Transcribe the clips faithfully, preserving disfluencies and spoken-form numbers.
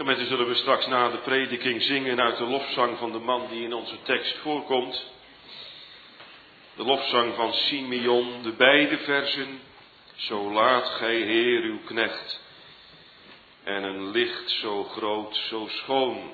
Gemeente, zullen we straks na de prediking zingen uit de lofzang van de man die in onze tekst voorkomt. De lofzang van Simeon, de beide versen. Zo laat gij, Heer, uw knecht. En een licht zo groot, zo schoon.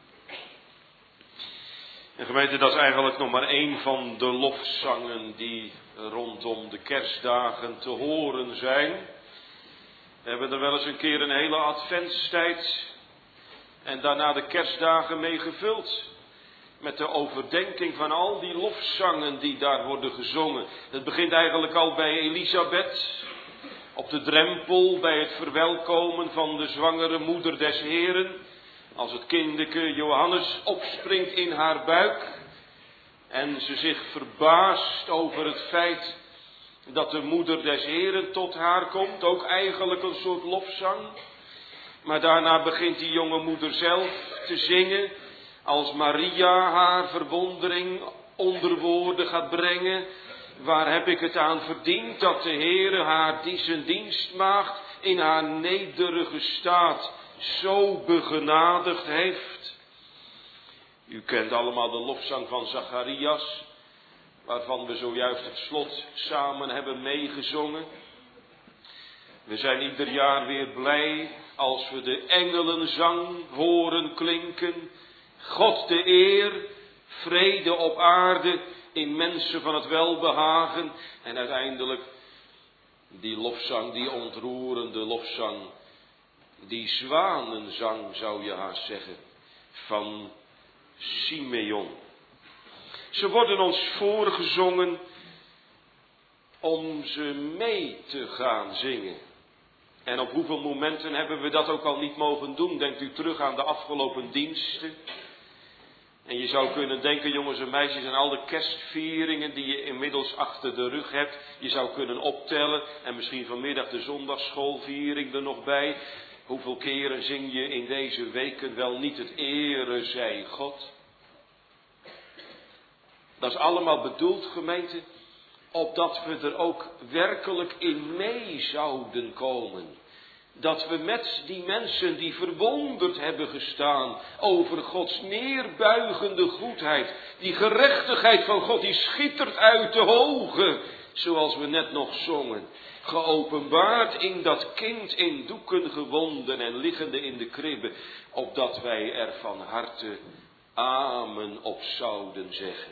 En gemeente, dat is eigenlijk nog maar één van de lofzangen die rondom de kerstdagen te horen zijn. We hebben er wel eens een keer een hele adventstijd en daarna de kerstdagen mee gevuld. Met de overdenking van al die lofzangen die daar worden gezongen. Het begint eigenlijk al bij Elisabeth. Op de drempel bij het verwelkomen van de zwangere moeder des Heren. Als het kindeke Johannes opspringt in haar buik. En ze zich verbaast over het feit dat de moeder des Heren tot haar komt. Ook eigenlijk een soort lofzang. Maar daarna begint die jonge moeder zelf te zingen. Als Maria haar verwondering onder woorden gaat brengen. Waar heb ik het aan verdiend dat de Heere haar die zijn dienstmaagd in haar nederige staat zo begenadigd heeft. U kent allemaal de lofzang van Zacharias, waarvan we zojuist het slot samen hebben meegezongen. We zijn ieder jaar weer blij als we de engelenzang horen klinken. God de eer, vrede op aarde, in mensen van het welbehagen. En uiteindelijk die lofzang, die ontroerende lofzang, die zwanenzang zou je haast zeggen, van Simeon. Ze worden ons voorgezongen om ze mee te gaan zingen. En op hoeveel momenten hebben we dat ook al niet mogen doen? Denkt u terug aan de afgelopen diensten. En je zou kunnen denken, jongens en meisjes, aan al de kerstvieringen die je inmiddels achter de rug hebt. Je zou kunnen optellen en misschien vanmiddag de zondagsschoolviering er nog bij. Hoeveel keren zing je in deze weken wel niet het ere zij God? Dat is allemaal bedoeld, gemeente, opdat we er ook werkelijk in mee zouden komen. Dat we met die mensen die verwonderd hebben gestaan over Gods neerbuigende goedheid. Die gerechtigheid van God die schittert uit de hoge, zoals we net nog zongen. Geopenbaard in dat kind in doeken gewonden en liggende in de kribbe. Opdat wij er van harte amen op zouden zeggen.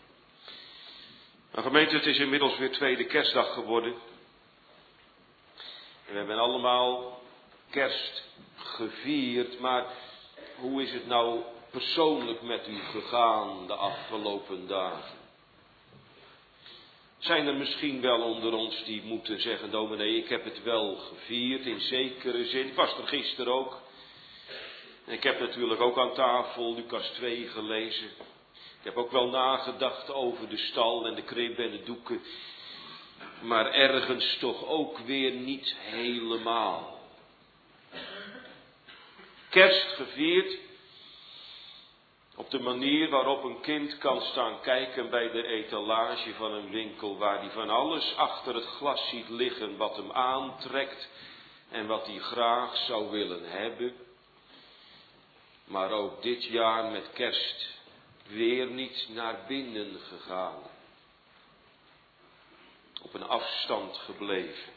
Nou gemeente, het is inmiddels weer tweede kerstdag geworden. En we hebben allemaal kerst gevierd, maar hoe is het nou persoonlijk met u gegaan de afgelopen dagen? Zijn er misschien wel onder ons die moeten zeggen, dominee, ik heb het wel gevierd in zekere zin. Ik was er gisteren ook. En ik heb natuurlijk ook aan tafel Lucas twee gelezen. Ik heb ook wel nagedacht over de stal en de kribbe en de doeken. Maar ergens toch ook weer niet helemaal. Kerst gevierd op de manier waarop een kind kan staan kijken bij de etalage van een winkel. Waar hij van alles achter het glas ziet liggen wat hem aantrekt en wat hij graag zou willen hebben. Maar ook dit jaar met kerst weer niet naar binnen gegaan. Op een afstand gebleven.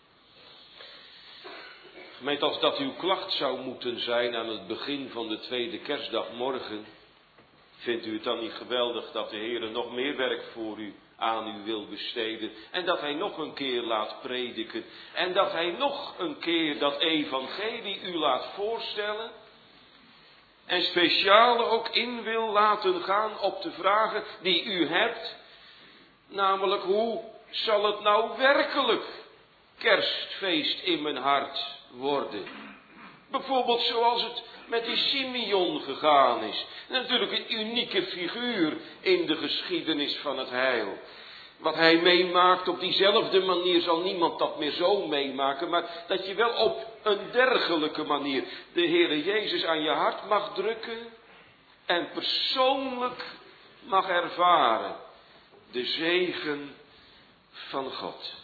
Gemeente, als dat uw klacht zou moeten zijn aan het begin van de tweede kerstdag morgen, vindt u het dan niet geweldig dat de Heer nog meer werk voor u aan u wil besteden en dat Hij nog een keer laat prediken en dat Hij nog een keer dat evangelie u laat voorstellen en speciaal ook in wil laten gaan op de vragen die u hebt, namelijk hoe zal het nou werkelijk kerstfeest in mijn hart worden? Bijvoorbeeld zoals het met die Simeon gegaan is. Natuurlijk een unieke figuur in de geschiedenis van het heil. Wat hij meemaakt op diezelfde manier zal niemand dat meer zo meemaken. Maar dat je wel op een dergelijke manier de Heere Jezus aan je hart mag drukken. En persoonlijk mag ervaren de zegen van God.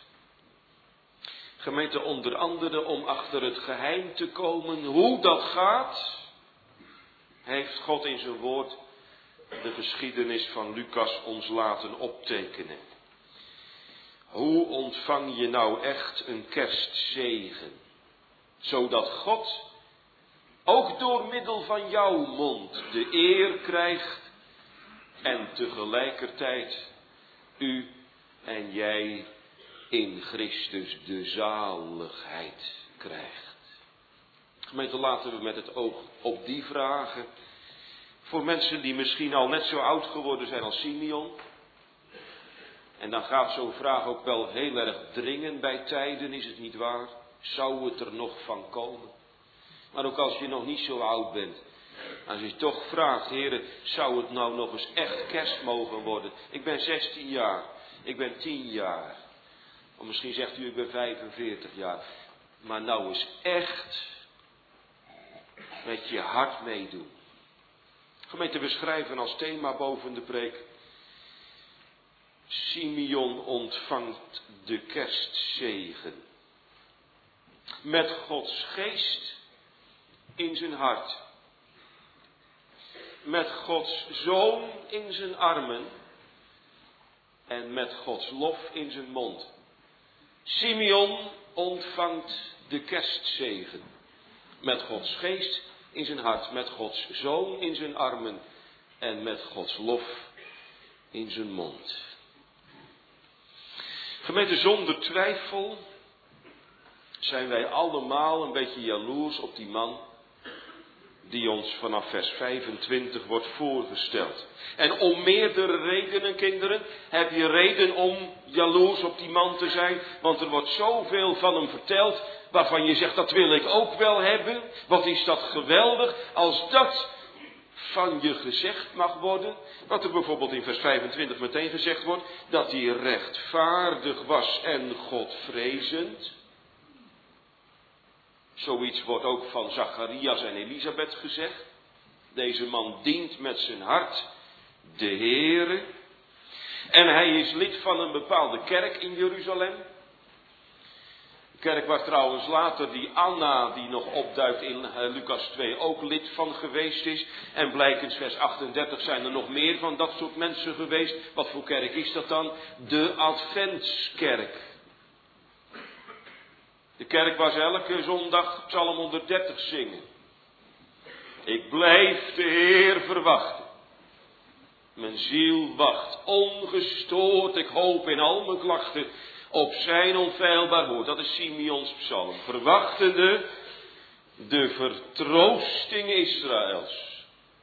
Gemeente, onder andere om achter het geheim te komen hoe dat gaat. heeft God in zijn woord de geschiedenis van Lucas ons laten optekenen. Hoe ontvang je nou echt een kerstzegen? Zodat God ook door middel van jouw mond de eer krijgt en tegelijkertijd u en jij in Christus de zaligheid krijgt. Gemeente, laten we met het oog op die vragen, voor mensen die misschien al net zo oud geworden zijn als Simeon, en dan gaat zo'n vraag ook wel heel erg dringen bij tijden, is het niet waar? Zou het er nog van komen? Maar ook als je nog niet zo oud bent, als je toch vraagt, heren, zou het nou nog eens echt kerst mogen worden? Ik ben zestien jaar, ik ben tien jaar, of misschien zegt u ik ben vijfenveertig jaar, maar nou eens echt met je hart meedoen. Gemeente, we schrijven als thema boven de preek: Simeon ontvangt de kerstzegen. Met Gods geest in zijn hart. Met Gods zoon in zijn armen. En met Gods lof in zijn mond. Simeon ontvangt de kerstzegen. Met Gods geest in zijn hart. Met Gods zoon in zijn armen. En met Gods lof in zijn mond. Gemeente, zonder twijfel zijn wij allemaal een beetje jaloers op die man die ons vanaf vers vijfentwintig wordt voorgesteld. En om meerdere redenen, kinderen, heb je reden om jaloers op die man te zijn. Want er wordt zoveel van hem verteld waarvan je zegt, dat wil ik ook wel hebben. Wat is dat geweldig als dat van je gezegd mag worden. Wat er bijvoorbeeld in vers vijfentwintig meteen gezegd wordt, dat hij rechtvaardig was en Godvrezend. Zoiets wordt ook van Zacharias en Elisabeth gezegd. Deze man dient met zijn hart de Heere. En hij is lid van een bepaalde kerk in Jeruzalem. De kerk waar trouwens later die Anna, die nog opduikt in uh, Lucas twee, ook lid van geweest is. En blijkens vers achtendertig zijn er nog meer van dat soort mensen geweest. Wat voor kerk is dat dan? De Adventskerk. De kerk waar ze elke zondag Psalm honderddertig zingen. Ik blijf de Heer verwachten. Mijn ziel wacht ongestoord. Ik hoop in al mijn klachten op zijn onfeilbaar woord. Dat is Simeons psalm. Verwachtende de vertroosting Israëls.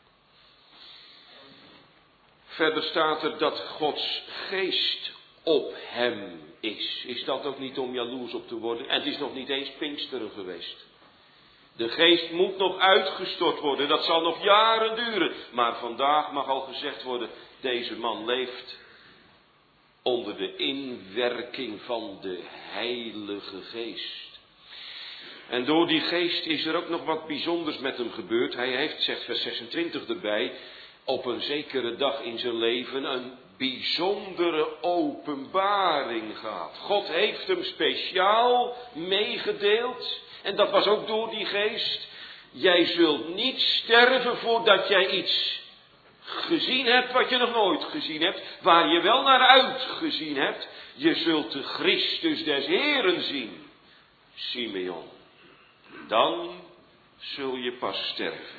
Verder staat er dat Gods geest op hem is. Is dat ook niet om jaloers op te worden? En het is nog niet eens Pinksteren geweest. De geest moet nog uitgestort worden. Dat zal nog jaren duren. Maar vandaag mag al gezegd worden, deze man leeft onder de inwerking van de Heilige Geest. En door die geest is er ook nog wat bijzonders met hem gebeurd. Hij heeft, zegt vers zesentwintig erbij, op een zekere dag in zijn leven een bijzondere openbaring gehad. God heeft hem speciaal meegedeeld. En dat was ook door die geest. Jij zult niet sterven voordat jij iets gezien hebt wat je nog nooit gezien hebt. Waar je wel naar uitgezien hebt. Je zult de Christus des Heeren zien, Simeon. Dan zul je pas sterven.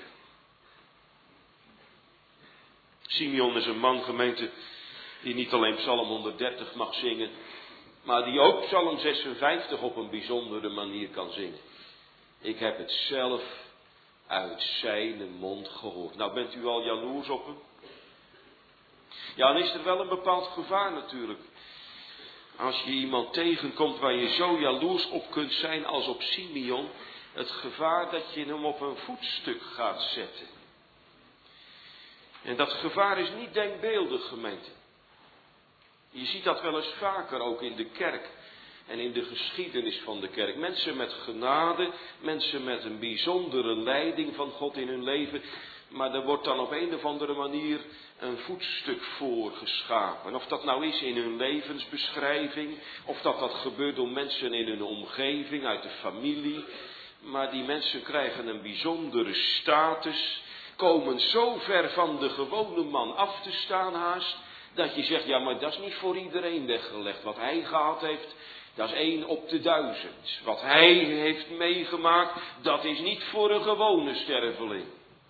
Simeon is een man, gemeente, die niet alleen Psalm honderddertig mag zingen, maar die ook Psalm zesenvijftig op een bijzondere manier kan zingen. Ik heb het zelf uit zijn mond gehoord. Nou, bent u al jaloers op hem? Ja, dan is er wel een bepaald gevaar natuurlijk. Als je iemand tegenkomt waar je zo jaloers op kunt zijn als op Simeon, het gevaar dat je hem op een voetstuk gaat zetten. En dat gevaar is niet denkbeeldig, gemeente. Je ziet dat wel eens vaker ook in de kerk en in de geschiedenis van de kerk. Mensen met genade, mensen met een bijzondere leiding van God in hun leven. Maar er wordt dan op een of andere manier een voetstuk voor geschapen. Of dat nou is in hun levensbeschrijving, of dat dat gebeurt door mensen in hun omgeving, uit de familie. Maar die mensen krijgen een bijzondere status komen zo ver van de gewone man af te staan haast, dat je zegt, ja, maar dat is niet voor iedereen weggelegd. Wat hij gehad heeft, dat is één op de duizend. Wat hij heeft meegemaakt, dat is niet voor een gewone sterveling.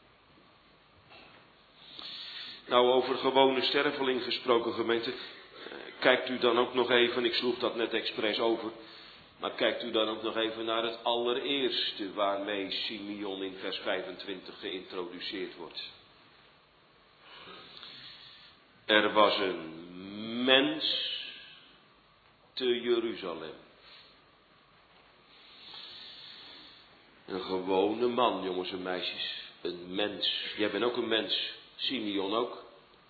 Nou, over gewone sterveling gesproken, gemeente, kijkt u dan ook nog even, ik sloeg dat net expres over, maar kijkt u dan ook nog even naar het allereerste waarmee Simeon in vers vijfentwintig geïntroduceerd wordt. Er was een mens te Jeruzalem. Een gewone man, jongens en meisjes. Een mens. Jij bent ook een mens. Simeon ook.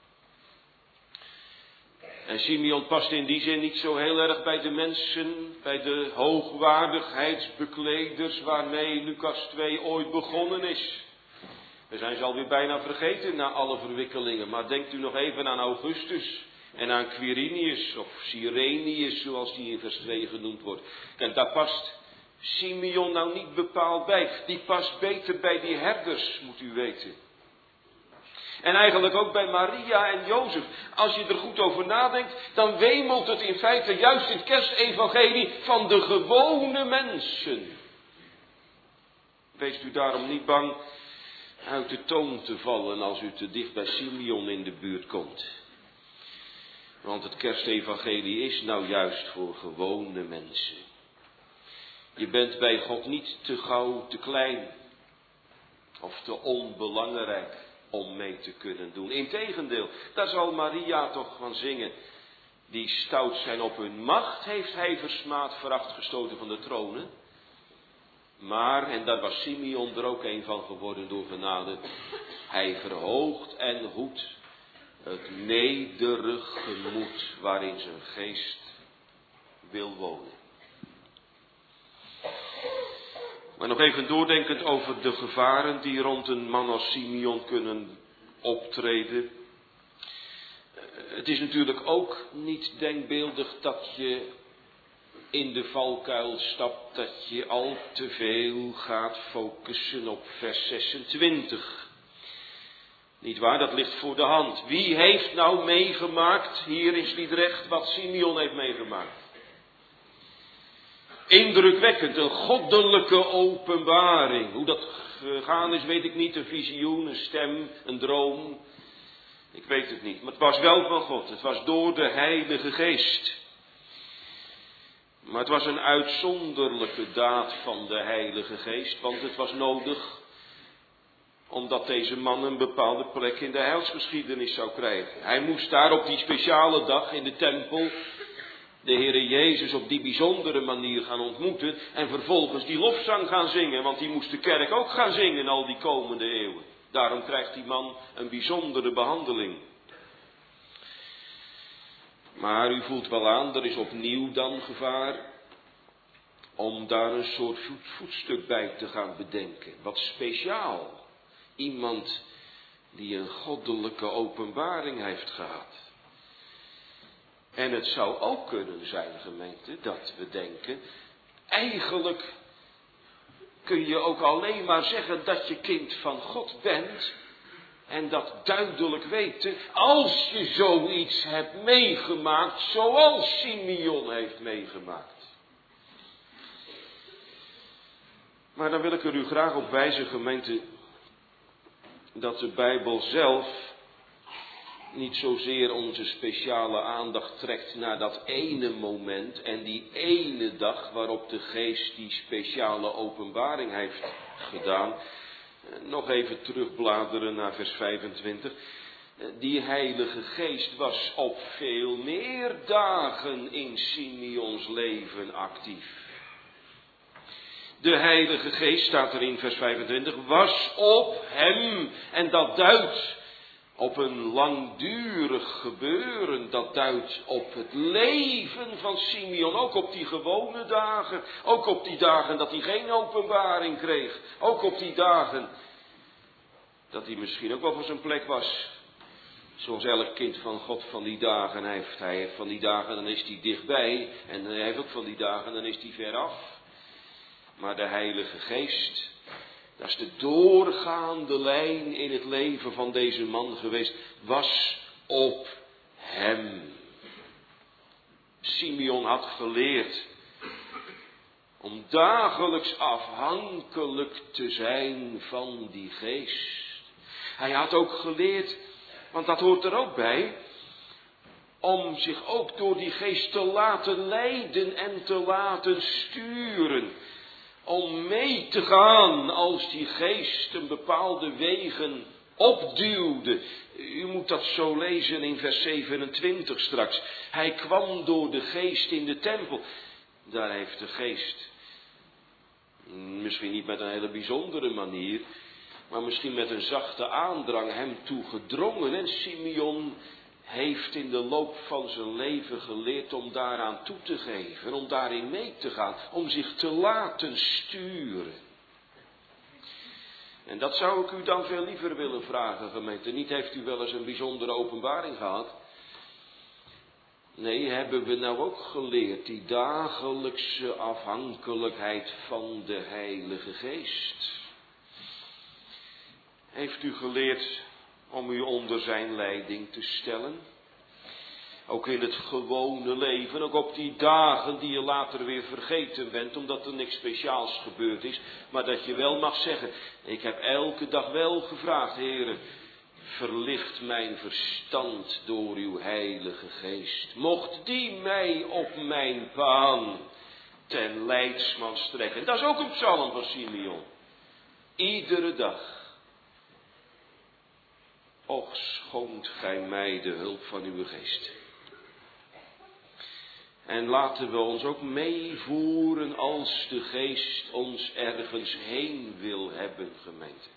En Simeon past in die zin niet zo heel erg bij de mensen, bij de hoogwaardigheidsbekleders waarmee Lucas twee ooit begonnen is. We zijn ze alweer bijna vergeten na alle verwikkelingen, maar denkt u nog even aan Augustus en aan Quirinius of Cyrenius, zoals die in vers twee genoemd wordt. Kijk, daar past Simeon nou niet bepaald bij. Die past beter bij die herders, moet u weten. En eigenlijk ook bij Maria en Jozef. Als je er goed over nadenkt, dan wemelt het in feite juist in het kerstevangelie van de gewone mensen. Wees u daarom niet bang uit de toon te vallen als u te dicht bij Simeon in de buurt komt. Want het kerstevangelie is nou juist voor gewone mensen. Je bent bij God niet te gauw te klein of te onbelangrijk om mee te kunnen doen. Integendeel, daar zal Maria toch van zingen. Die stout zijn op hun macht heeft hij versmaad, veracht, gestoten van de tronen. Maar, en daar was Simeon er ook een van geworden door genade, hij verhoogt en hoedt het nederig gemoed waarin zijn geest wil wonen. Maar nog even doordenkend over de gevaren die rond een man als Simeon kunnen optreden. Het is natuurlijk ook niet denkbeeldig dat je in de valkuil stapt, dat je al te veel gaat focussen op vers zesentwintig. Niet waar, dat ligt voor de hand. Wie heeft nou meegemaakt hier in Sliedrecht wat Simeon heeft meegemaakt? Indrukwekkend, een goddelijke openbaring. Hoe dat gegaan is, weet ik niet. Een visioen, een stem, een droom. Ik weet het niet. Maar het was wel van God. Het was door de Heilige Geest. Maar het was een uitzonderlijke daad van de Heilige Geest. Want het was nodig omdat deze man een bepaalde plek in de heilsgeschiedenis zou krijgen. Hij moest daar op die speciale dag in de tempel de Heere Jezus op die bijzondere manier gaan ontmoeten en vervolgens die lofzang gaan zingen, want die moest de kerk ook gaan zingen al die komende eeuwen. Daarom krijgt die man een bijzondere behandeling. Maar u voelt wel aan, er is opnieuw dan gevaar om daar een soort voetstuk bij te gaan bedenken. Wat speciaal. Iemand die een goddelijke openbaring heeft gehad. En het zou ook kunnen zijn, gemeente, dat we denken, eigenlijk kun je ook alleen maar zeggen dat je kind van God bent en dat duidelijk weten als je zoiets hebt meegemaakt zoals Simeon heeft meegemaakt. Maar dan wil ik er u graag op wijzen, gemeente, dat de Bijbel zelf niet zozeer onze speciale aandacht trekt naar dat ene moment en die ene dag waarop de Geest die speciale openbaring heeft gedaan. Nog even terugbladeren naar vers vijfentwintig. Die Heilige Geest was op veel meer dagen in Simeons leven actief. De Heilige Geest, staat er in vers vijfentwintig, was op hem en dat duidt op een langdurig gebeuren, dat duidt op het leven van Simeon, ook op die gewone dagen, ook op die dagen dat hij geen openbaring kreeg, ook op die dagen dat hij misschien ook wel van zijn plek was, zoals elk kind van God van die dagen heeft. Hij heeft van die dagen, dan is hij dichtbij, en hij heeft ook van die dagen, dan is hij ver af. Maar de Heilige Geest, Dat is de doorgaande lijn in het leven van deze man geweest. Was op hem. Simeon had geleerd om dagelijks afhankelijk te zijn van die geest. Hij had ook geleerd, want dat hoort er ook bij, om zich ook door die geest te laten leiden en te laten sturen. Om mee te gaan als die geest een bepaalde wegen opduwde. U moet dat zo lezen in vers zevenentwintig straks. Hij kwam door de geest in de tempel. Daar heeft de geest, misschien niet met een hele bijzondere manier, maar misschien met een zachte aandrang hem toe gedrongen. En Simeon heeft in de loop van zijn leven geleerd om daaraan toe te geven, om daarin mee te gaan, om zich te laten sturen. En dat zou ik u dan veel liever willen vragen, gemeente. Niet heeft u wel eens een bijzondere openbaring gehad? Nee, hebben we nou ook geleerd die dagelijkse afhankelijkheid van de Heilige Geest? Heeft u geleerd om u onder zijn leiding te stellen? Ook in het gewone leven, ook op die dagen die je later weer vergeten bent, omdat er niks speciaals gebeurd is. Maar dat je wel mag zeggen, ik heb elke dag wel gevraagd, Heere, verlicht mijn verstand door uw Heilige Geest. Mocht die mij op mijn baan ten leidsman strekken. Dat is ook een psalm van Simeon. Iedere dag. Och, schoont gij mij de hulp van uw geest. En laten we ons ook meevoeren als de geest ons ergens heen wil hebben, gemeente.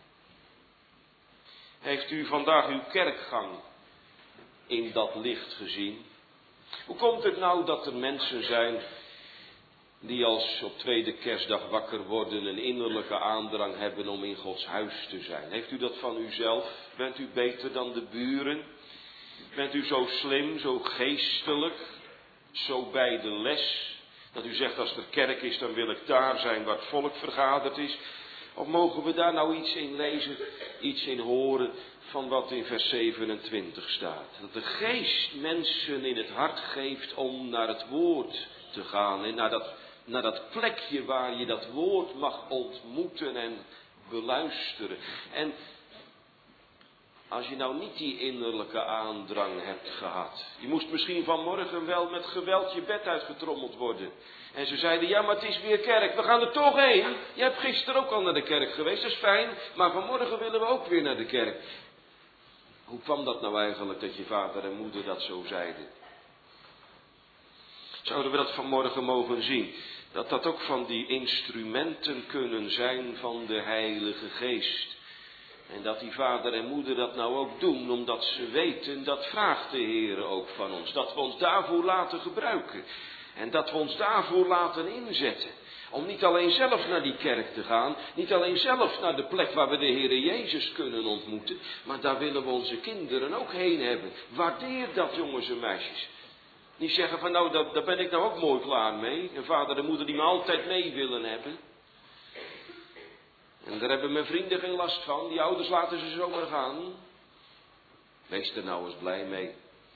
Heeft u vandaag uw kerkgang in dat licht gezien? Hoe komt het nou dat er mensen zijn die als op tweede kerstdag wakker worden een innerlijke aandrang hebben om in Gods huis te zijn? Heeft u dat van uzelf? Bent u beter dan de buren? Bent u zo slim, zo geestelijk, zo bij de les, dat u zegt als er kerk is dan wil ik daar zijn waar het volk vergaderd is? Of mogen we daar nou iets in lezen, iets in horen van wat in vers zevenentwintig staat? Dat de geest mensen in het hart geeft om naar het woord te gaan en naar dat, naar dat plekje waar je dat woord mag ontmoeten en beluisteren. En als je nou niet die innerlijke aandrang hebt gehad. Je moest misschien vanmorgen wel met geweld je bed uitgetrommeld worden. En ze zeiden, ja maar het is weer kerk, we gaan er toch heen. Je hebt gisteren ook al naar de kerk geweest, dat is fijn. Maar vanmorgen willen we ook weer naar de kerk. Hoe kwam dat nou eigenlijk dat je vader en moeder dat zo zeiden? Zouden we dat vanmorgen mogen zien? Dat dat ook van die instrumenten kunnen zijn van de Heilige Geest. En dat die vader en moeder dat nou ook doen, omdat ze weten, dat vraagt de Heer ook van ons. Dat we ons daarvoor laten gebruiken. En dat we ons daarvoor laten inzetten. Om niet alleen zelf naar die kerk te gaan, niet alleen zelf naar de plek waar we de Heer Jezus kunnen ontmoeten, maar daar willen we onze kinderen ook heen hebben. Waardeer dat, jongens en meisjes. Niet zeggen van nou, daar, daar ben ik nou ook mooi klaar mee. Een vader en moeder die me altijd mee willen hebben. En daar hebben mijn vrienden geen last van. Die ouders laten ze zomaar gaan. Wees er nou eens blij mee.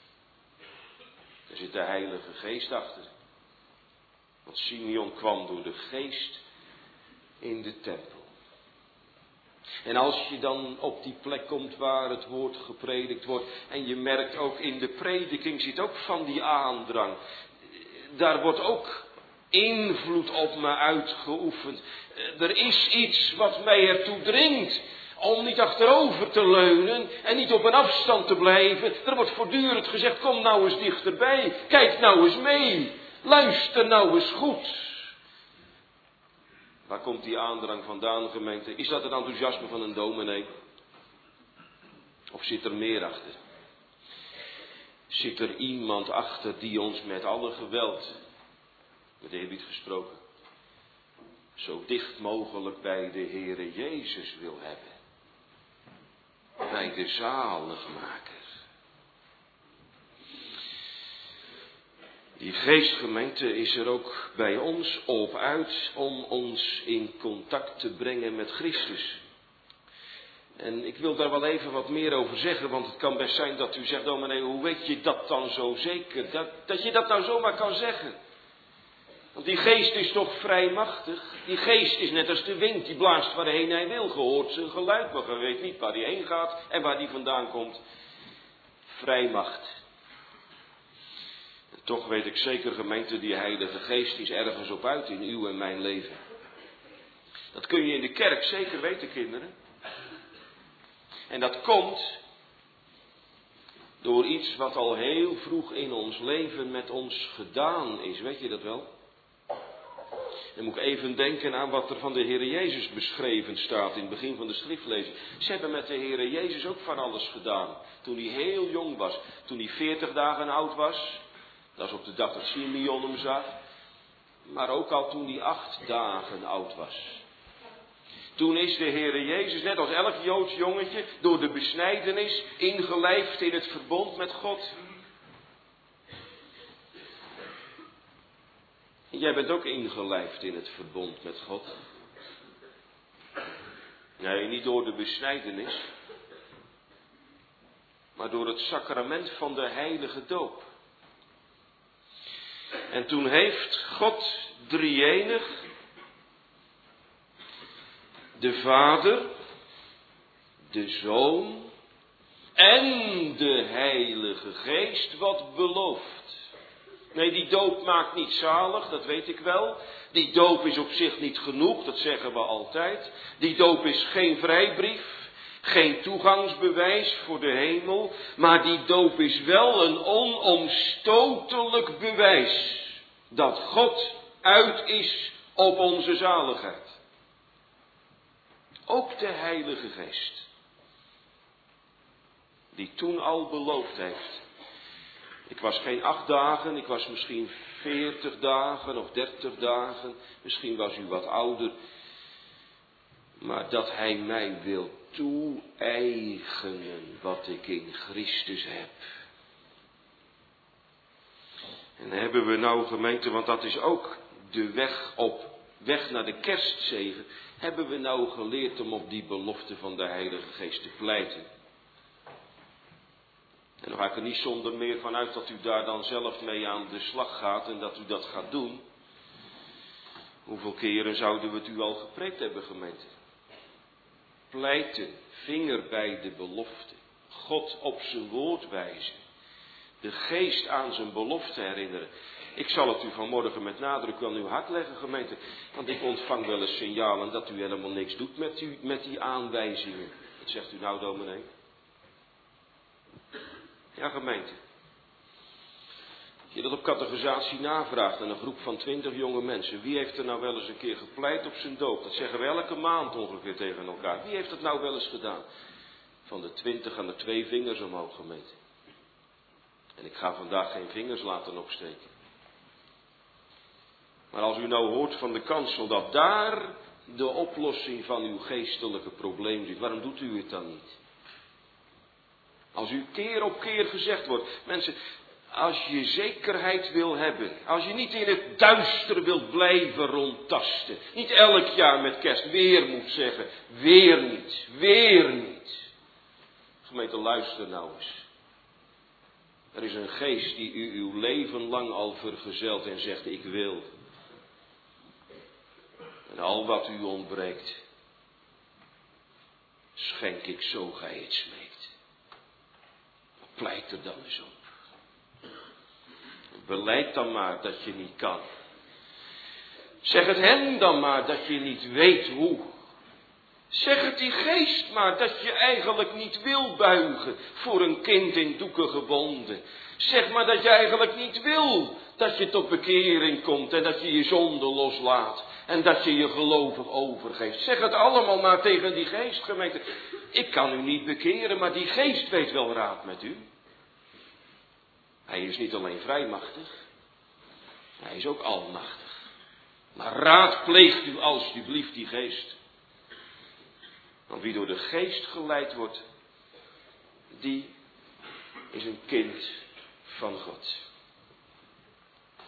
Er zit de Heilige Geest achter. Want Simeon kwam door de Geest in de tempel. En als je dan op die plek komt waar het woord gepredikt wordt. En je merkt ook in de prediking zit ook van die aandrang. Daar wordt ook invloed op me uitgeoefend. Er is iets wat mij ertoe dringt om niet achterover te leunen en niet op een afstand te blijven. Er wordt voortdurend gezegd, kom nou eens dichterbij, kijk nou eens mee, luister nou eens goed. Waar komt die aandrang vandaan, gemeente? Is dat het enthousiasme van een dominee? Of zit er meer achter? Zit er iemand achter die ons met alle geweld, met de eerbied gesproken, zo dicht mogelijk bij de Heere Jezus wil hebben? Bij de zaligmaker. Die geestgemeente is er ook bij ons op uit om ons in contact te brengen met Christus. En ik wil daar wel even wat meer over zeggen, want het kan best zijn dat u zegt, dominee, hoe weet je dat dan zo zeker? Dat, dat je dat nou zomaar kan zeggen. Want die geest is toch vrij machtig. Die geest is net als de wind, die blaast waarheen hij wil, gehoord zijn geluid, maar je weet niet waar hij heen gaat en waar hij vandaan komt. Vrijmacht. En toch weet ik zeker, gemeente, die Heilige Geest is ergens op uit in uw en mijn leven. Dat kun je in de kerk zeker weten, kinderen. En dat komt door iets wat al heel vroeg in ons leven met ons gedaan is. Weet je dat wel? Dan moet ik even denken aan wat er van de Heere Jezus beschreven staat in het begin van de schriftlezing. Ze hebben met de Heere Jezus ook van alles gedaan. Toen hij heel jong was. Toen hij veertig dagen oud was. Dat is op de dag dat Simeon hem zag. Maar ook al toen hij acht dagen oud was. Toen is de Heere Jezus, net als elk Joods jongetje, door de besnijdenis ingelijfd in het verbond met God. En jij bent ook ingelijfd in het verbond met God. Nee, niet door de besnijdenis, maar door het sacrament van de heilige doop. En toen heeft God drie-enig, de Vader, de Zoon en de Heilige Geest wat beloofd. Nee, die doop maakt niet zalig, dat weet ik wel. Die doop is op zich niet genoeg, dat zeggen we altijd. Die doop is geen vrijbrief, geen toegangsbewijs voor de hemel. Maar die doop is wel een onomstotelijk bewijs dat God uit is op onze zaligheid. Ook de Heilige Geest, die toen al beloofd heeft. Ik was geen acht dagen, ik was misschien veertig dagen of dertig dagen. Misschien was u wat ouder. Maar dat hij mij wil toe-eigenen wat ik in Christus heb. En hebben we nou, gemeente, want dat is ook de weg op weg naar de kerstzegen. Hebben we nou geleerd om op die belofte van de Heilige Geest te pleiten. En dan ga ik er niet zonder meer van uit dat u daar dan zelf mee aan de slag gaat en dat u dat gaat doen. Hoeveel keren zouden we het u al gepreekt hebben, gemeente? Pleiten, vinger bij de belofte. God op zijn woord wijzen. De geest aan zijn belofte herinneren. Ik zal het u vanmorgen met nadruk aan uw hart leggen, gemeente. Want ik ontvang wel eens signalen dat u helemaal niks doet met, u, met die aanwijzingen. Wat zegt u nou, dominee? Ja, gemeente. Als je dat op catechisatie navraagt aan een groep van twintig jonge mensen. Wie heeft er nou wel eens een keer gepleit op zijn doop? Dat zeggen we elke maand ongeveer tegen elkaar. Wie heeft dat nou wel eens gedaan? Van de twintig aan de twee vingers omhoog, gemeente. En ik ga vandaag geen vingers laten opsteken. Maar als u nou hoort van de kansel dat daar de oplossing van uw geestelijke probleem zit, waarom doet u het dan niet? Als u keer op keer gezegd wordt, mensen, als je zekerheid wil hebben, als je niet in het duister wilt blijven rondtasten, niet elk jaar met kerst weer moet zeggen, weer niet, weer niet. Gemeente, luister nou eens. Er is een geest die u uw leven lang al vergezelt en zegt, ik wil. En al wat u ontbreekt, schenk ik zo gij het smeekt. Pleit er dan eens op. Beleid dan maar dat je niet kan. Zeg het hen dan maar dat je niet weet hoe. Zeg het die geest maar dat je eigenlijk niet wil buigen voor een kind in doeken gebonden. Zeg maar dat je eigenlijk niet wil dat je tot bekering komt en dat je je zonde loslaat. En dat je je gelovig overgeeft. Zeg het allemaal maar tegen die geest, gemeente. Ik kan u niet bekeren, maar die geest weet wel raad met u. Hij is niet alleen vrijmachtig, hij is ook almachtig. Maar raadpleegt u alsjeblieft die geest. Want wie door de geest geleid wordt, die is een kind van God.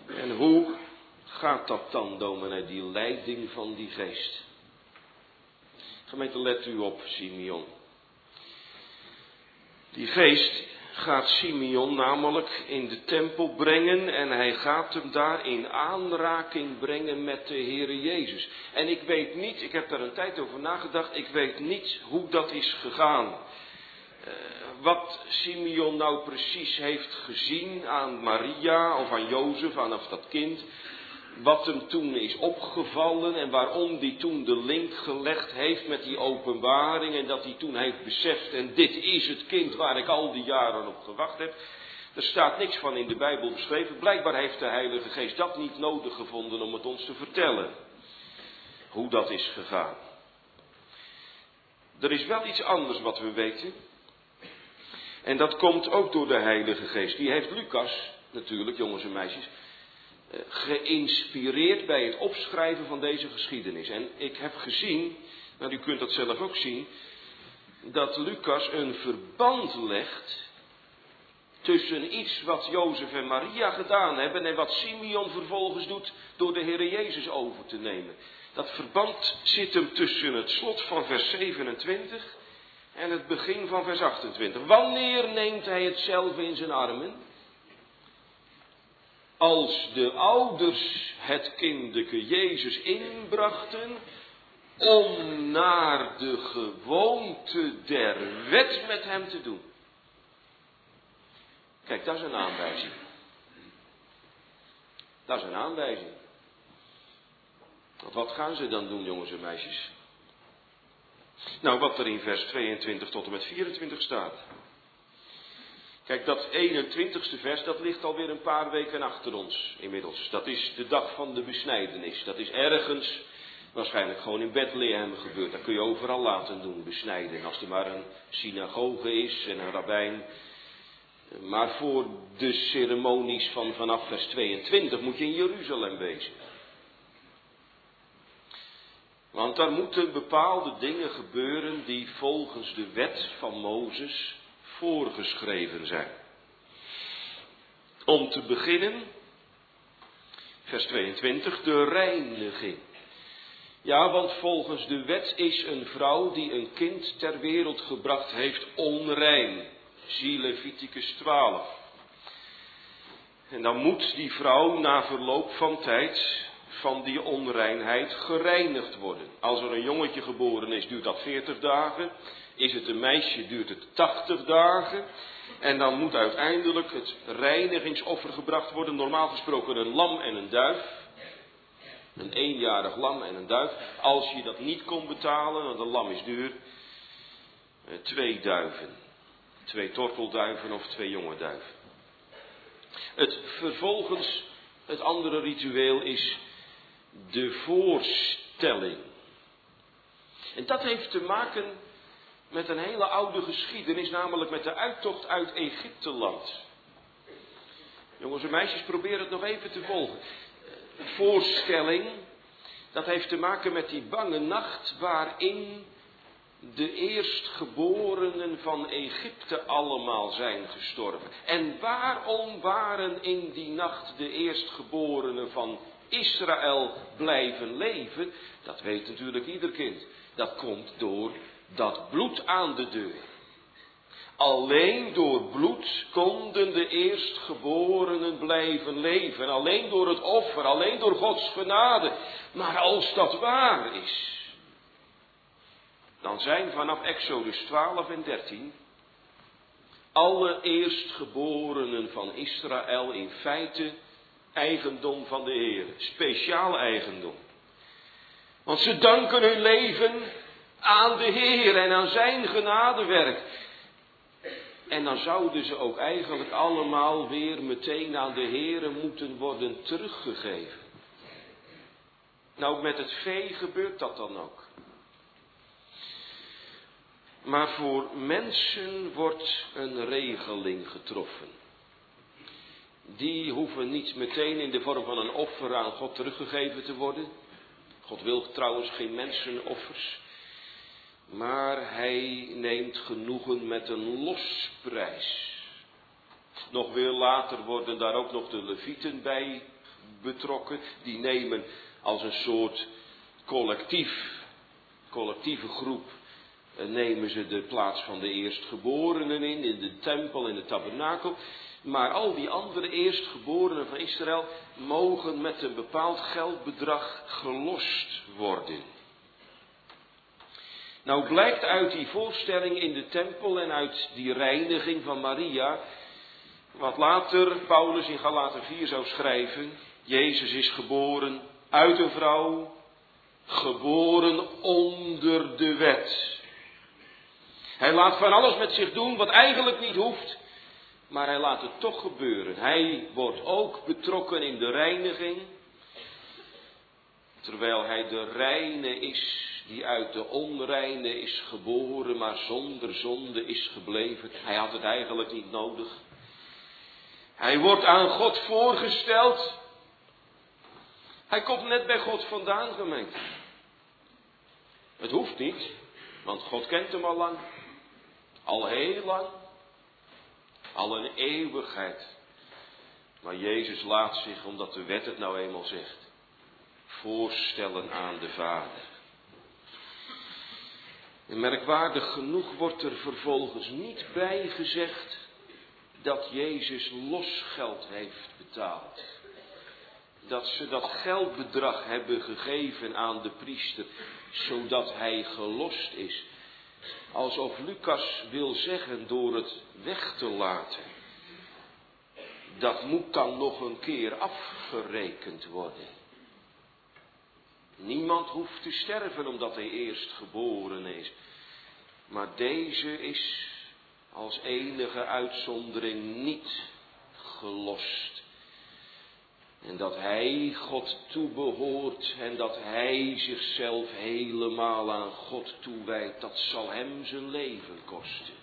En hoe gaat dat dan, dominee, die leiding van die geest? Gemeente, let u op, Simeon. Die geest gaat Simeon namelijk in de tempel brengen en hij gaat hem daar in aanraking brengen met de Heere Jezus. En ik weet niet, ik heb daar een tijd over nagedacht, ik weet niet hoe dat is gegaan. Uh, wat Simeon nou precies heeft gezien aan Maria of aan Jozef, aan of dat kind. Wat hem toen is opgevallen en waarom hij toen de link gelegd heeft met die openbaring. En dat hij toen heeft beseft, en dit is het kind waar ik al die jaren op gewacht heb. Er staat niks van in de Bijbel beschreven. Blijkbaar heeft de Heilige Geest dat niet nodig gevonden om het ons te vertellen. Hoe dat is gegaan. Er is wel iets anders wat we weten. En dat komt ook door de Heilige Geest. Die heeft Lucas, natuurlijk jongens en meisjes, geïnspireerd bij het opschrijven van deze geschiedenis. En ik heb gezien, nou u kunt dat zelf ook zien, dat Lucas een verband legt tussen iets wat Jozef en Maria gedaan hebben en wat Simeon vervolgens doet door de Heere Jezus over te nemen. Dat verband zit hem tussen het slot van vers zevenentwintig en het begin van vers achtentwintig. Wanneer neemt hij het zelf in zijn armen? Als de ouders het kindeke Jezus inbrachten om naar de gewoonte der wet met hem te doen. Kijk, dat is een aanwijzing. Dat is een aanwijzing. Want wat gaan ze dan doen, jongens en meisjes? Nou, wat er in vers tweeëntwintig tot en met vierentwintig staat. Kijk, dat eenentwintigste vers, dat ligt alweer een paar weken achter ons inmiddels. Dat is de dag van de besnijdenis. Dat is ergens, waarschijnlijk gewoon in Bethlehem gebeurd. Dat kun je overal laten doen, besnijden. Als er maar een synagoge is en een rabbijn. Maar voor de ceremonies van vanaf vers tweeëntwintig moet je in Jeruzalem wezen. Want daar moeten bepaalde dingen gebeuren die volgens de wet van Mozes voorgeschreven zijn. Om te beginnen, vers tweeëntwintig, de reiniging. Ja, want volgens de wet is een vrouw die een kind ter wereld gebracht heeft onrein. Zie Leviticus twaalf. En dan moet die vrouw na verloop van tijd van die onreinheid gereinigd worden. Als er een jongetje geboren is, duurt dat veertig dagen. Is het een meisje, duurt het tachtig dagen. En dan moet uiteindelijk het reinigingsoffer gebracht worden. Normaal gesproken een lam en een duif. Een eenjarig lam en een duif. Als je dat niet kon betalen, want een lam is duur. Twee duiven. Twee tortelduiven of twee jonge duiven. Het vervolgens, het andere ritueel is de voorstelling. En dat heeft te maken met een hele oude geschiedenis, namelijk met de uittocht uit Egypteland. Jongens en meisjes, probeer het nog even te volgen. Voorstelling, dat heeft te maken met die bange nacht waarin de eerstgeborenen van Egypte allemaal zijn gestorven. En waarom waren in die nacht de eerstgeborenen van Israël blijven leven? Dat weet natuurlijk ieder kind. Dat komt door dat bloed aan de deur. Alleen door bloed konden de eerstgeborenen blijven leven. Alleen door het offer, alleen door Gods genade. Maar als dat waar is, dan zijn vanaf Exodus twaalf en dertien alle eerstgeborenen van Israël in feite eigendom van de Heer. Speciaal eigendom. Want ze danken hun leven aan de Heer en aan zijn genadewerk. En dan zouden ze ook eigenlijk allemaal weer meteen aan de Heer moeten worden teruggegeven. Nou, met het vee gebeurt dat dan ook. Maar voor mensen wordt een regeling getroffen. Die hoeven niet meteen in de vorm van een offer aan God teruggegeven te worden. God wil trouwens geen mensenoffers. Maar hij neemt genoegen met een losprijs. Nog weer later worden daar ook nog de levieten bij betrokken. Die nemen als een soort collectief, collectieve groep, nemen ze de plaats van de eerstgeborenen in, in de tempel, in de tabernakel. Maar al die andere eerstgeborenen van Israël mogen met een bepaald geldbedrag gelost worden. Nou blijkt uit die voorstelling in de tempel en uit die reiniging van Maria, wat later Paulus in Galaten vier zou schrijven, Jezus is geboren uit een vrouw, geboren onder de wet. Hij laat van alles met zich doen wat eigenlijk niet hoeft, maar hij laat het toch gebeuren. Hij wordt ook betrokken in de reiniging, terwijl hij de reine is die uit de onreine is geboren, maar zonder zonde is gebleven. Hij had het eigenlijk niet nodig. Hij wordt aan God voorgesteld. Hij komt net bij God vandaan, gemeente. Het hoeft niet, want God kent hem al lang. Al heel lang. Al een eeuwigheid. Maar Jezus laat zich, omdat de wet het nou eenmaal zegt, voorstellen aan de Vader. En merkwaardig genoeg wordt er vervolgens niet bij gezegd dat Jezus losgeld heeft betaald. Dat ze dat geldbedrag hebben gegeven aan de priester, zodat hij gelost is. Alsof Lucas wil zeggen door het weg te laten. Dat moet dan nog een keer afgerekend worden. Niemand hoeft te sterven omdat hij eerst geboren is. Maar deze is als enige uitzondering niet gelost. En dat hij God toebehoort en dat hij zichzelf helemaal aan God toewijdt, dat zal hem zijn leven kosten.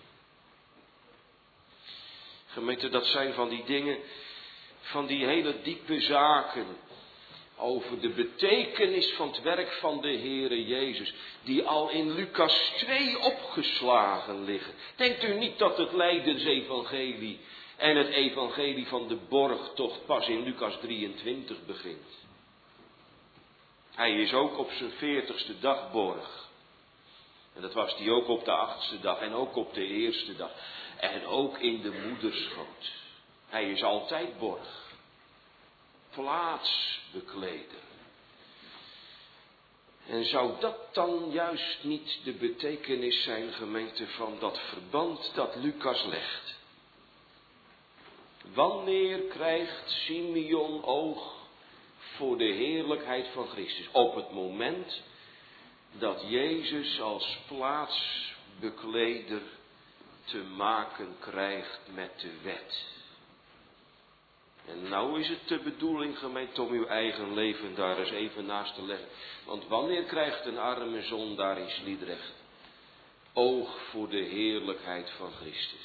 Gemeente, dat zijn van die dingen, van die hele diepe zaken over de betekenis van het werk van de Heere Jezus, die al in Lucas twee opgeslagen liggen. Denkt u niet dat het Lijdensevangelie en het evangelie van de borgtocht pas in Lucas drieëntwintig begint? Hij is ook op zijn veertigste dag borg. En dat was hij ook op de achtste dag en ook op de eerste dag. En ook in de moederschoot. Hij is altijd borg. Plaatsbekleder. En zou dat dan juist niet de betekenis zijn, gemeente, van dat verband dat Lucas legt? Wanneer krijgt Simeon oog voor de heerlijkheid van Christus? Op het moment dat Jezus als plaatsbekleder te maken krijgt met de wet. En nou is het de bedoeling, gemeente, om uw eigen leven daar eens even naast te leggen. Want wanneer krijgt een arme zondaar in Sliedrecht oog voor de heerlijkheid van Christus?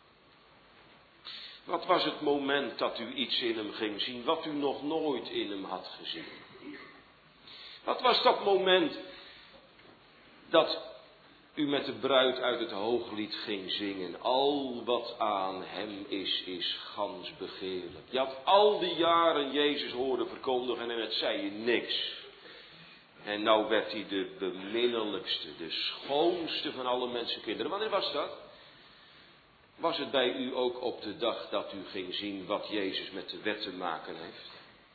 Wat was het moment dat u iets in hem ging zien wat u nog nooit in hem had gezien? Wat was dat moment dat u met de bruid uit het hooglied ging zingen? Al wat aan hem is, is gans begeerlijk. Je had al die jaren Jezus horen verkondigen en het zei je niks. En nou werd hij de beminnelijkste, de schoonste van alle mensenkinderen. Wanneer was dat? Was het bij u ook op de dag dat u ging zien wat Jezus met de wet te maken heeft?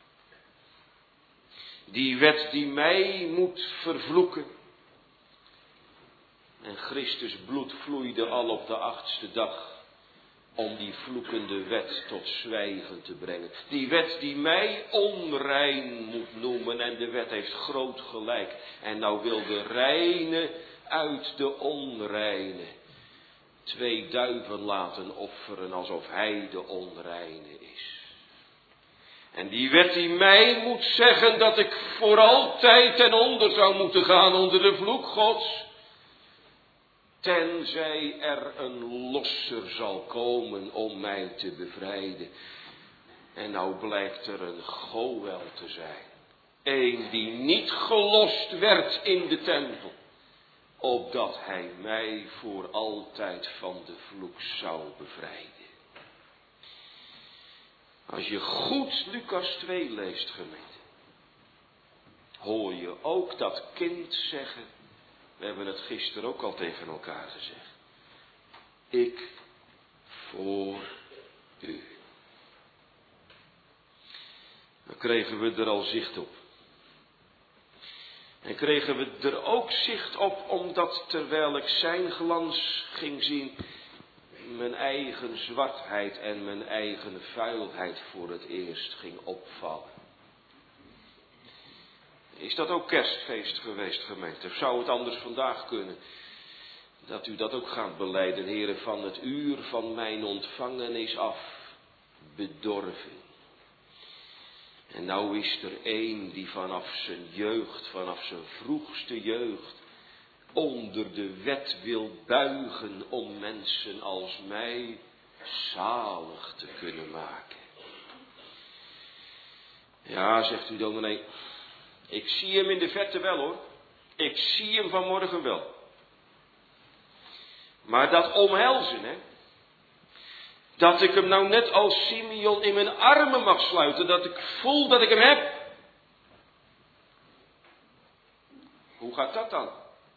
Die wet die mij moet vervloeken. En Christus bloed vloeide al op de achtste dag om die vloekende wet tot zwijgen te brengen. Die wet die mij onrein moet noemen en de wet heeft groot gelijk. En nou wil de reine uit de onreine twee duiven laten offeren alsof hij de onreine is. En die wet die mij moet zeggen dat ik voor altijd ten onder zou moeten gaan onder de vloek Gods. Tenzij er een losser zal komen om mij te bevrijden. En nou blijkt er een Goël te zijn. Een die niet gelost werd in de tempel. Opdat hij mij voor altijd van de vloek zou bevrijden. Als je goed Lucas twee leest, gemeente, hoor je ook dat kind zeggen, we hebben het gisteren ook al tegen elkaar gezegd, ik voor u. Dan kregen we er al zicht op. En kregen we er ook zicht op, omdat terwijl ik zijn glans ging zien, mijn eigen zwartheid en mijn eigen vuilheid voor het eerst ging opvallen. Is dat ook kerstfeest geweest, gemeente? Of zou het anders vandaag kunnen? Dat u dat ook gaat belijden, heren, van het uur van mijn ontvangen is af, bedorven. En nou is er één die vanaf zijn jeugd, vanaf zijn vroegste jeugd, onder de wet wil buigen om mensen als mij zalig te kunnen maken. Ja, zegt u dominee, ik zie hem in de verte wel hoor. Ik zie hem vanmorgen wel. Maar dat omhelzen, hè. Dat ik hem nou net als Simeon in mijn armen mag sluiten. Dat ik voel dat ik hem heb. Hoe gaat dat dan?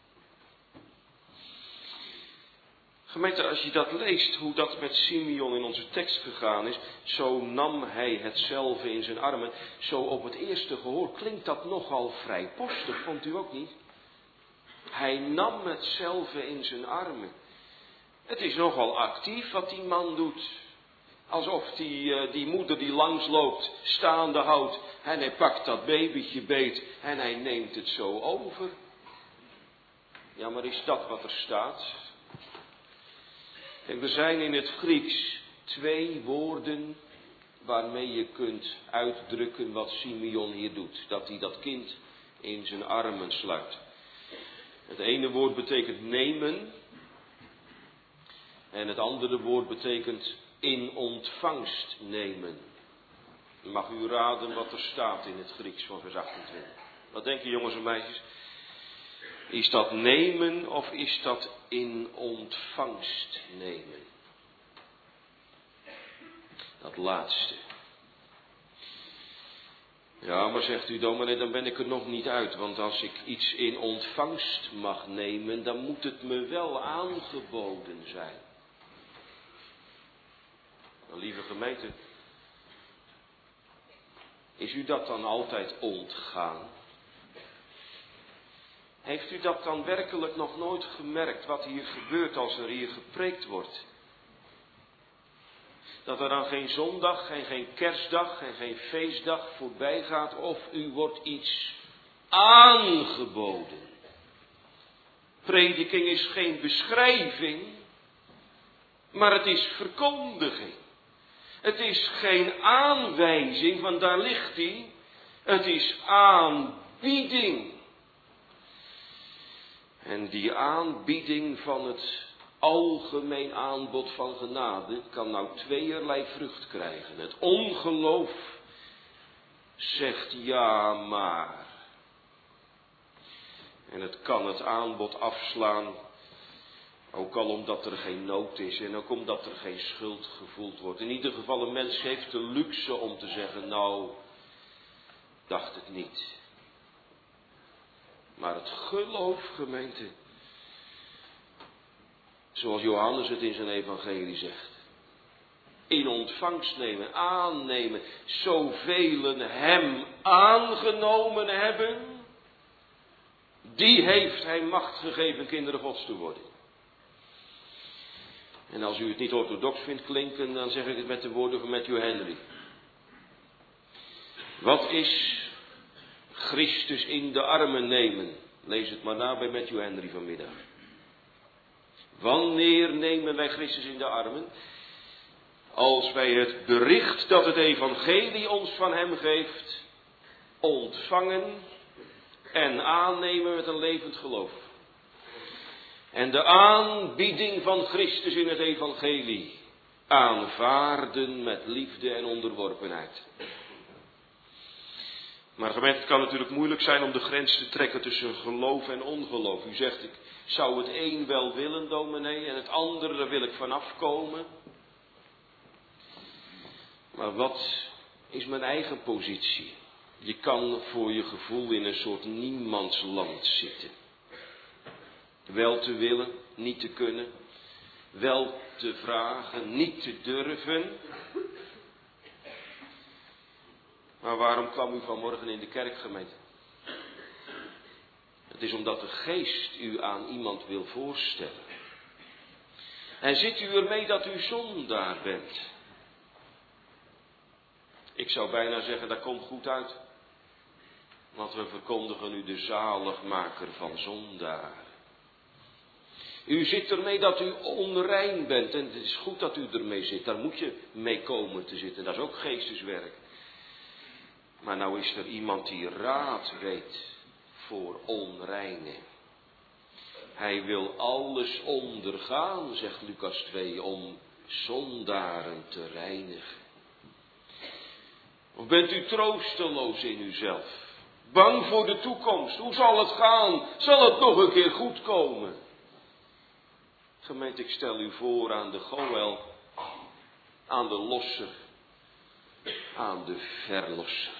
Gemeente, als je dat leest, hoe dat met Simeon in onze tekst gegaan is. Zo nam hij hetzelfde in zijn armen. Zo op het eerste gehoor klinkt dat nogal vrijpostig, vond u ook niet? Hij nam hetzelfde in zijn armen. Het is nogal actief wat die man doet. Alsof die, die moeder die langsloopt, staande houdt. En hij pakt dat babytje beet en hij neemt het zo over. Ja, maar is dat wat er staat? En er zijn in het Grieks twee woorden waarmee je kunt uitdrukken wat Simeon hier doet. Dat hij dat kind in zijn armen sluit. Het ene woord betekent nemen. En het andere woord betekent in ontvangst nemen. Mag u raden wat er staat in het Grieks van vers achtentwintig. Wat denken jongens en meisjes? Is dat nemen of is dat in ontvangst nemen? Dat laatste. Ja, maar zegt u dominee, dan ben ik er nog niet uit. Want als ik iets in ontvangst mag nemen, dan moet het me wel aangeboden zijn. Nou, lieve gemeente, is u dat dan altijd ontgaan? Heeft u dat dan werkelijk nog nooit gemerkt wat hier gebeurt als er hier gepreekt wordt? Dat er dan geen zondag en geen kerstdag en geen feestdag voorbij gaat of u wordt iets aangeboden. Prediking is geen beschrijving, maar het is verkondiging. Het is geen aanwijzing, want daar ligt hij. Het is aanbieding. En die aanbieding van het algemeen aanbod van genade kan nou tweeërlei vrucht krijgen. Het ongeloof zegt ja maar. En het kan het aanbod afslaan, ook al omdat er geen nood is en ook omdat er geen schuld gevoeld wordt. In ieder geval een mens heeft de luxe om te zeggen, nou, dacht het niet. Maar het geloof, gemeente, zoals Johannes het in zijn evangelie zegt. In ontvangst nemen, aannemen, zoveel hem aangenomen hebben, die heeft hij macht gegeven kinderen Gods te worden. En als u het niet orthodox vindt klinken, dan zeg ik het met de woorden van Matthew Henry. Wat is Christus in de armen nemen? Lees het maar na bij Matthew Henry vanmiddag. Wanneer nemen wij Christus in de armen? Als wij het bericht dat het evangelie ons van hem geeft, ontvangen en aannemen met een levend geloof. En de aanbieding van Christus in het evangelie aanvaarden met liefde en onderworpenheid. Maar gemeente, het kan natuurlijk moeilijk zijn om de grens te trekken tussen geloof en ongeloof. U zegt, ik zou het een wel willen, dominee, en het andere, daar wil ik vanaf komen. Maar wat is mijn eigen positie? Je kan voor je gevoel in een soort niemandsland zitten. Wel te willen, niet te kunnen. Wel te vragen, niet te durven. Maar waarom kwam u vanmorgen in de kerk, gemeente? Het is omdat de geest u aan iemand wil voorstellen. En zit u ermee dat u zondaar bent? Ik zou bijna zeggen, dat komt goed uit. Want we verkondigen u de zaligmaker van zondaar. U zit ermee dat u onrein bent. En het is goed dat u ermee zit. Daar moet je mee komen te zitten. Dat is ook geesteswerk. Maar nou is er iemand die raad weet voor onreine. Hij wil alles ondergaan, zegt Lucas twee, om zondaren te reinigen. Of bent u troosteloos in uzelf? Bang voor de toekomst? Hoe zal het gaan? Zal het nog een keer goed komen? Gemeente, ik stel u voor aan de Goël, aan de losser, aan de verlosser.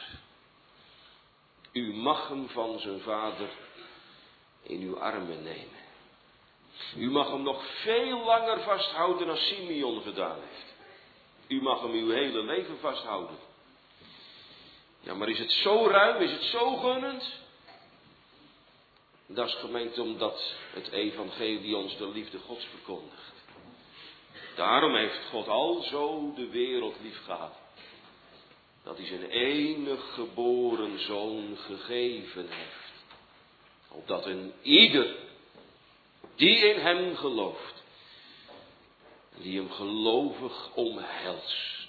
U mag hem van zijn vader in uw armen nemen. U mag hem nog veel langer vasthouden dan Simeon gedaan heeft. U mag hem uw hele leven vasthouden. Ja, maar is het zo ruim, is het zo gunnend? Dat is gemeente omdat het evangelie ons de liefde Gods verkondigt. Daarom heeft God al zo de wereld lief gehad. Dat hij zijn enig geboren zoon gegeven heeft. Opdat een ieder die in hem gelooft, die hem gelovig omhelst,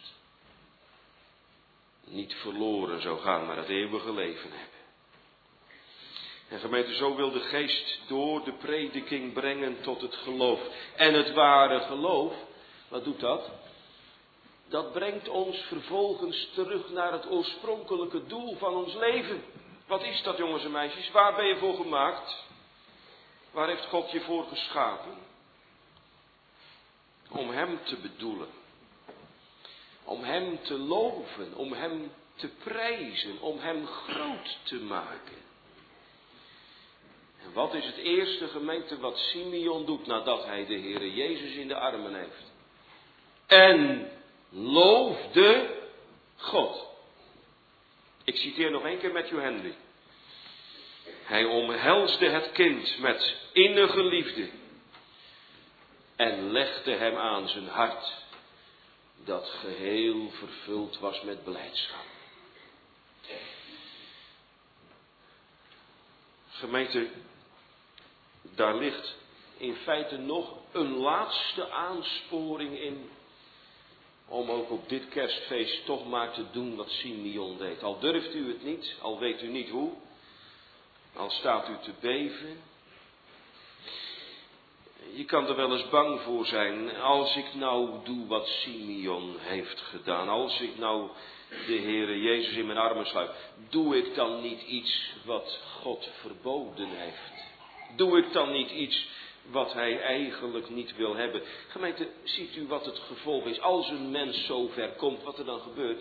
niet verloren zou gaan, maar het eeuwige leven hebben. En gemeente, zo wil de geest door de prediking brengen tot het geloof. En het ware geloof, wat doet dat? Dat brengt ons vervolgens terug naar het oorspronkelijke doel van ons leven. Wat is dat, jongens en meisjes? Waar ben je voor gemaakt? Waar heeft God je voor geschapen? Om hem te bedoelen. Om hem te loven. Om hem te prijzen. Om hem groot te maken. En wat is het eerste, gemeente, wat Simeon doet nadat hij de Heere Jezus in de armen heeft? En loofde God. Ik citeer nog één keer Matthew Henry. Hij omhelsde het kind met innige liefde en legde hem aan zijn hart, dat geheel vervuld was met blijdschap. Gemeente, daar ligt in feite nog een laatste aansporing in, om ook op dit kerstfeest toch maar te doen wat Simeon deed. Al durft u het niet, al weet u niet hoe, al staat u te beven. Je kan er wel eens bang voor zijn, als ik nou doe wat Simeon heeft gedaan, als ik nou de Heere Jezus in mijn armen sluit, doe ik dan niet iets wat God verboden heeft? Doe ik dan niet iets wat hij eigenlijk niet wil hebben? Gemeente, ziet u wat het gevolg is? Als een mens zo ver komt, wat er dan gebeurt?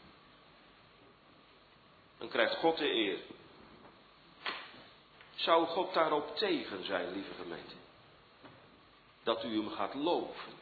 Dan krijgt God de eer. Zou God daarop tegen zijn, lieve gemeente? Dat u hem gaat loven?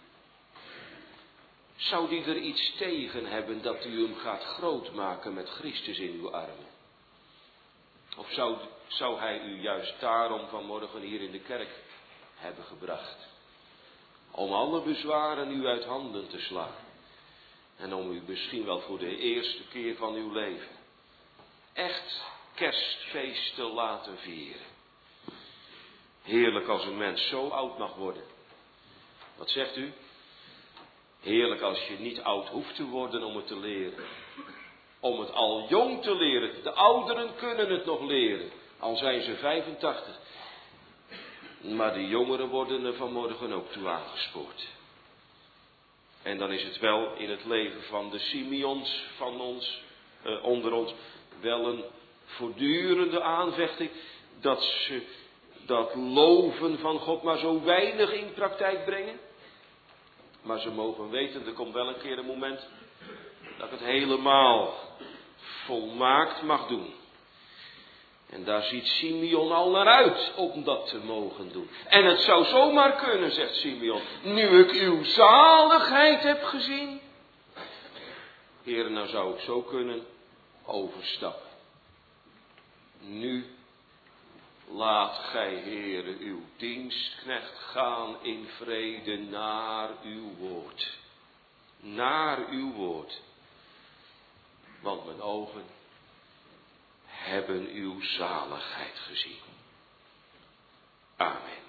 Zou die er iets tegen hebben dat u hem gaat grootmaken met Christus in uw armen? Of zou, zou hij u juist daarom vanmorgen hier in de kerk hebben gebracht? Om alle bezwaren u uit handen te slaan. En om u misschien wel voor de eerste keer van uw leven echt kerstfeest te laten vieren. Heerlijk als een mens zo oud mag worden. Wat zegt u? Heerlijk als je niet oud hoeft te worden om het te leren. Om het al jong te leren. De ouderen kunnen het nog leren. Al zijn ze vijfentachtig. Maar de jongeren worden er vanmorgen ook toe aangespoord. En dan is het wel in het leven van de Simeons van ons, eh, onder ons, wel een voortdurende aanvechting. Dat ze dat loven van God maar zo weinig in praktijk brengen. Maar ze mogen weten, er komt wel een keer een moment Dat ik het helemaal volmaakt mag doen. En daar ziet Simeon al naar uit om dat te mogen doen. En het zou zomaar kunnen, zegt Simeon, nu ik uw zaligheid heb gezien. Heer, nou zou ik zo kunnen overstappen. Nu laat gij, Heere, uw dienstknecht gaan in vrede naar uw woord. Naar uw woord. Want mijn ogen hebben uw zaligheid gezien. Amen.